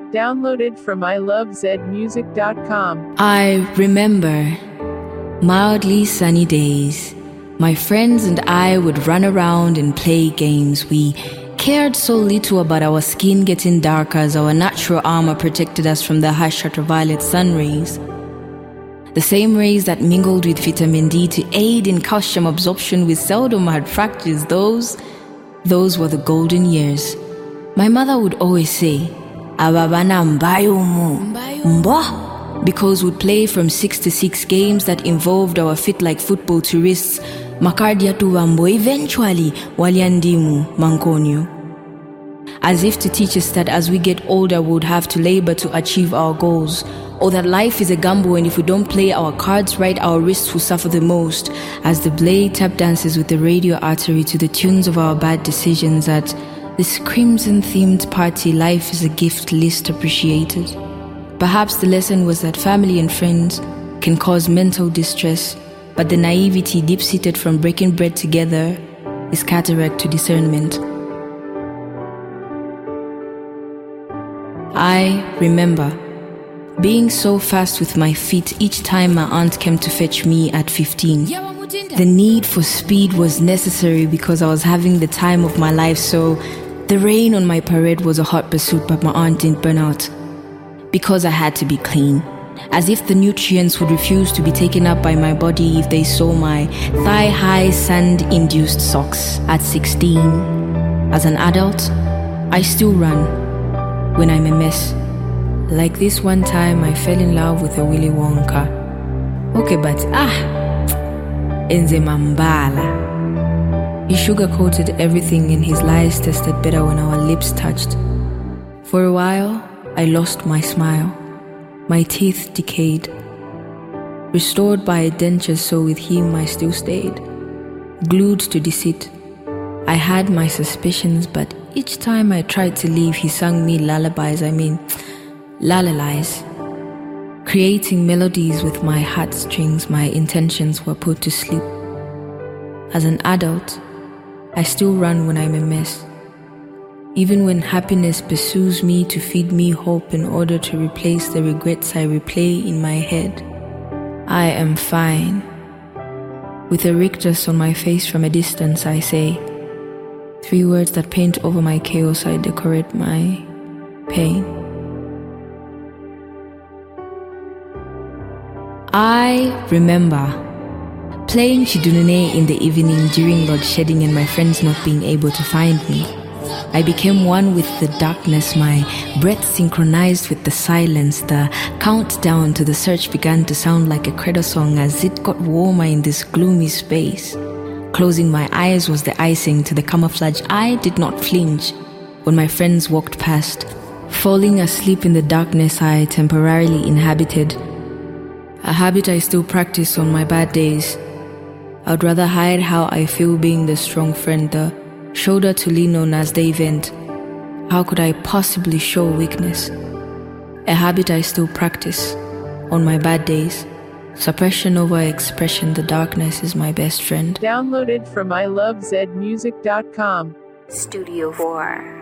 Downloaded from ilovezmusic.com. I remember mildly sunny days. My friends and I would run around and play games. We cared so little about our skin getting darker as our natural armor protected us from the harsh ultraviolet sun rays. The same rays that mingled with vitamin D to aid in calcium absorption we seldom had fractures. Those were the golden years. My mother would always say, "Ababana mbayumu, mbo," because we'd play from 6 to 6 games that involved our feet like football tourists. Makardia tu wambo, eventually waliandimu mankonyo. As if to teach us that as we get older we would have to labor to achieve our goals, or that life is a gamble and if we don't play our cards right our wrists will suffer the most, as the blade tap dances with the radio artery to the tunes of our bad decisions. At this crimson-themed party, life is a gift least appreciated. Perhaps the lesson was that family and friends can cause mental distress, but the naivety deep-seated from breaking bread together is cataract to discernment. I remember being so fast with my feet each time my aunt came to fetch me at 15. The need for speed was necessary because I was having the time of my life, so the rain on my parade was a hot pursuit, but my aunt didn't burn out. Because I had to be clean. As if the nutrients would refuse to be taken up by my body if they saw my thigh-high sand-induced socks. At 16, as an adult, I still run when I'm a mess. Like this one time I fell in love with a Willy Wonka. Okay, but Enze Mambala. He sugar-coated everything and his lies tasted better when our lips touched. For a while, I lost my smile. My teeth decayed. Restored by a denture, so with him I still stayed. Glued to deceit. I had my suspicions, but each time I tried to leave, he sang me lullabies, creating melodies with my heartstrings. My intentions were put to sleep. As an adult, I still run when I'm a mess. Even when happiness pursues me to feed me hope in order to replace the regrets I replay in my head. I am fine. With a rictus on my face from a distance, I say 3 words that paint over my chaos. I decorate my pain. I remember playing Chidunune in the evening during load shedding and my friends not being able to find me. I became one with the darkness, my breath synchronized with the silence. The countdown to the search began to sound like a credo song as it got warmer in this gloomy space. Closing my eyes was the icing to the camouflage. I did not flinch when my friends walked past. Falling asleep in the darkness I temporarily inhabited, a habit I still practice on my bad days. I'd rather hide how I feel being the strong friend, the shoulder to lean on as they vent. How could I possibly show weakness? A habit I still practice on my bad days. Suppression over expression, the darkness is my best friend. Downloaded from ilovezmusic.com. Studio 4.